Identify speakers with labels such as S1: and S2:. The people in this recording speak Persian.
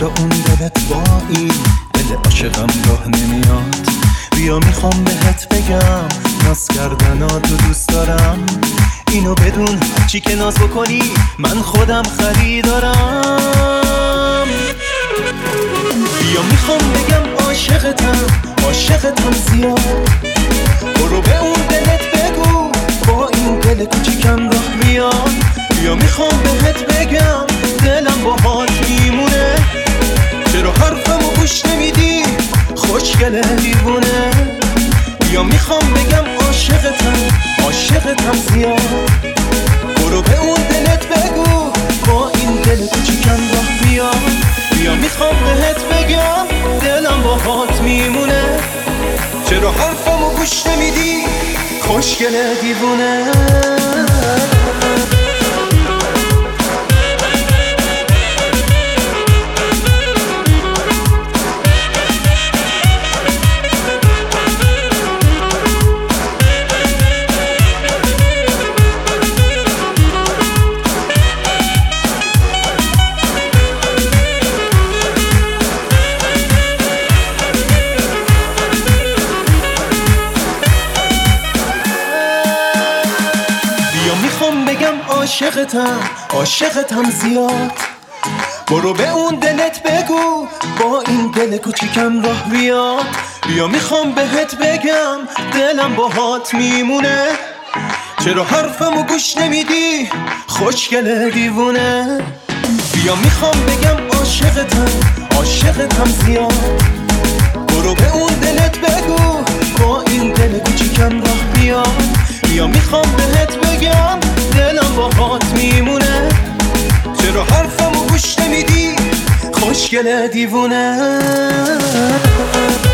S1: چرا اون دلت با این دل عاشقم راه نمیاد؟ بیا میخوام بهت بگم ناز کردناتو دوست دارم، اینو بدون هرچی که ناز بکنی من خودم خریدارم. بیا میخوام بگم عاشقتم زیاد، برو به اون دلت بگو با این دل کوچیکم راه میاد. بیا میخوام بهت بگم دلم باهات میمونه، چرا حرفمو گوش نمیدی خوشگل دیوونه؟ بیا میخوام بگم عاشقتم زیاد، برو به اون دلت بگو با این دل کوچیکم راه بیاد. بیا میخوام بهت بگم دلم باهات میمونه، چرا حرفمو گوش نمیدی خوشگل دیوونه؟ عاشقتم زیاد، برو به اون دلت بگو با این دل کوچیکم راه بیاد. بیا میخوام بهت بگم دلم باهات میمونه، چرا حرفمو گوش نمیدی خوشگل دیوونه؟ بیا میخوام بگم عاشقتم زیاد، برو به اون دلت بگو با این دل کوچیکم راه بیاد. بیا میخوام بهت بگم دلم باهات میمونه، چرا حرفمو گوش نمیدی خوشگل دیوونه؟